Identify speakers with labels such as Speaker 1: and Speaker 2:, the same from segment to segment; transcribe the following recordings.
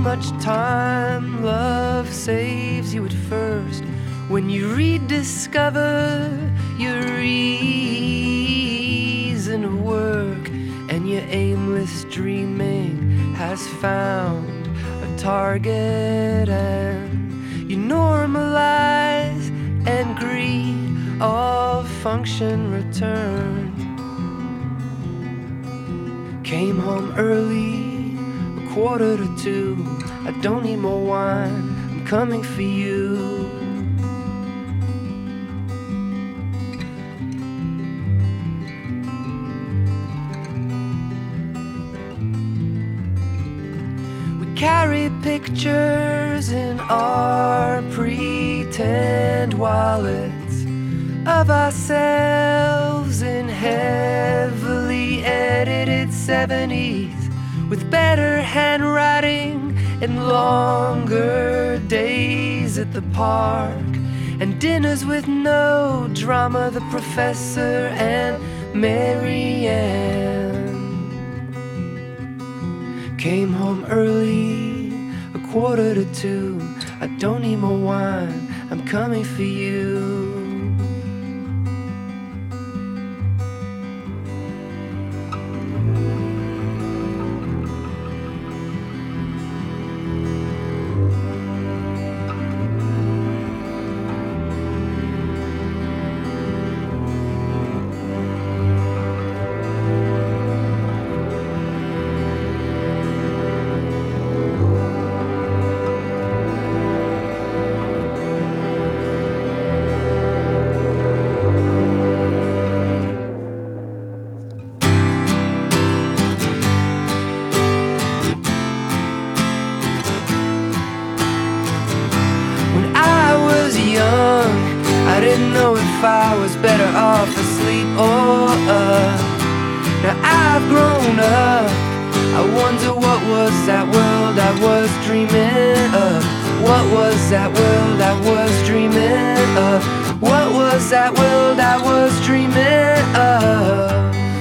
Speaker 1: much time love saves you at first, when you rediscover your reason of work, and your aimless dreaming has found a target, and you normalize and greed all function return. Came home early, 1:45. I don't need more wine, I'm coming for you. We carry pictures in our pretend wallets of ourselves in heavily edited 70s, with better handwriting and longer days at the park, and dinners with no drama, the professor and Marianne. Came home early, 1:45. I don't need more wine, I'm coming for you. I didn't know if I was better off asleep or up. Now I've grown up, I wonder what was that world I was dreaming of? What was that world I was dreaming of? What was that world I was dreaming of?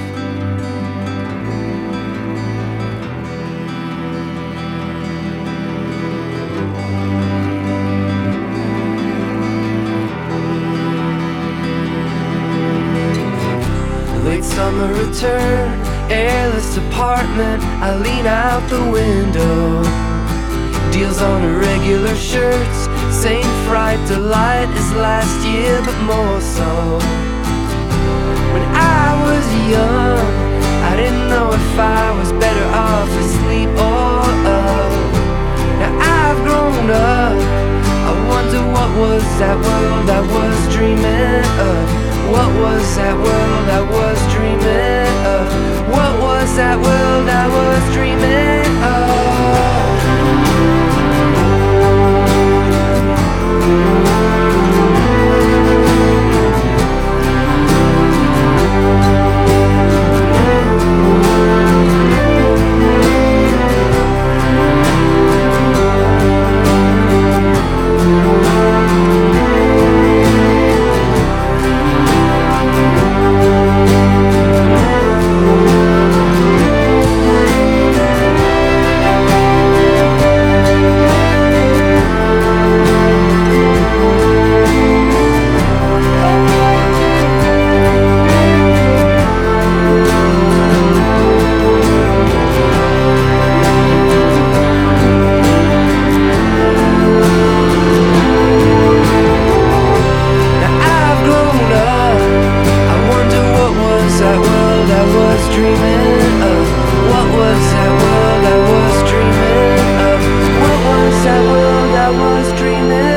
Speaker 1: Late summer return, airless apartment, I lean out the window. Deals on irregular shirts, same fright delight as last year, but more so. When I was young, I didn't know if I was better off asleep or up. Now I've grown up, I wonder what was that world I was dreaming of? What was that world I was dreaming of? What was that world I was dreaming of? Dreaming